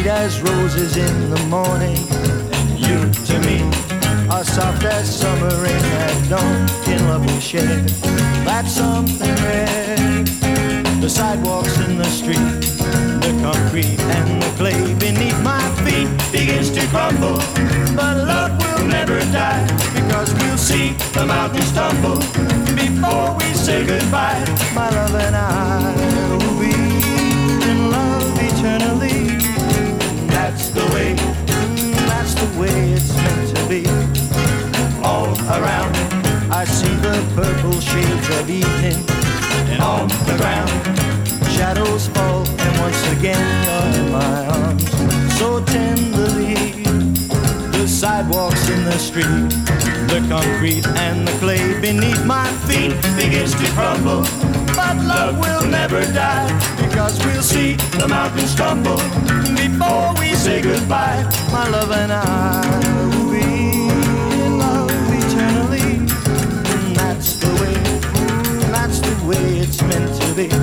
sweet as roses in the morning, and you to me are soft as summer rain at dawn. In love we share, that's something rare. The sidewalks in the street, the concrete and the clay beneath my feet begins to crumble, but love will never die, because we'll see the mountains tumble before we say goodbye. My love and I will be in love eternally. That's the way it's meant to be. All around I see the purple shades of evening, and on the ground shadows fall, and once again you're in my arms so tenderly. The sidewalks in the street, the concrete and the clay beneath my feet begins to crumble, but love will never die, because we'll see the mountains tumble before we say goodbye. My love and I will be in love eternally. And that's the way it's meant to be.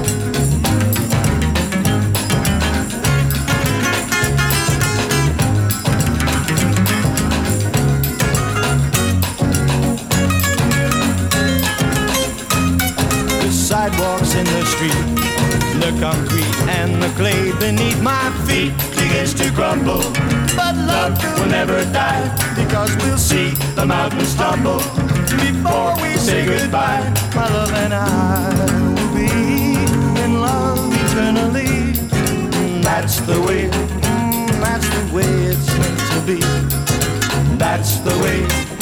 Sidewalks in the street, the concrete and the clay beneath my feet begins to crumble, but love will never die, because we'll see the mountains tumble before we say goodbye. My love and I will be in love eternally. That's the way it's meant to be. That's the way